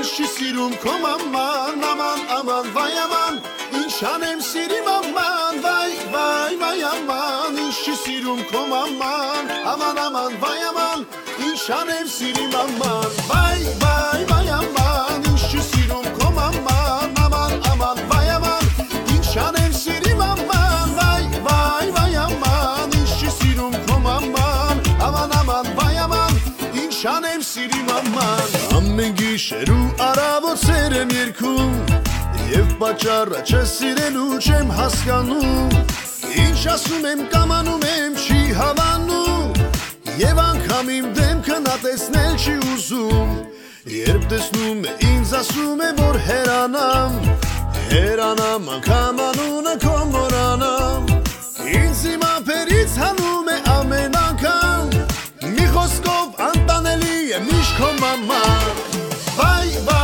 Ինչ չի սիրում քո մաման, աման, աման, վայ աման, ինչ անեմ սիրիմ աման, վայ, վայ, վայ աման, ինչ չի սիրում քո մաման, աման, աման, վայ աման, ինչ անեմ սիրիմ աման, վայ, վայ, վայ աման, ինչ չի սիրում քո մաման, աման, աման, վայ աման, ինչ անեմ սիրիմ աման, վայ, վայ, վայ աման, ինչ չի սիրում քո մաման, աման, աման, վայ աման, ինչ անեմ սիրիմ աման, ամեն գիշեր ու առավոտներ եմ երգում Եվ պատճառը չսիրելու չեմ հասկանում Ինչ ասում եմ կամանում եմ չի հավանում Եվ անգամ իմ դեմքը նա տեսնել չի ուզում Երբ տեսնում է ինձ ասում է որ հերանամ Հերանամ անգամ անունը քո մոռանամ Ինձ իմ ափերից հանում է ամեն անգամ Մի խոսքով անտանելի է միշտ քո մաման Վայ, վայ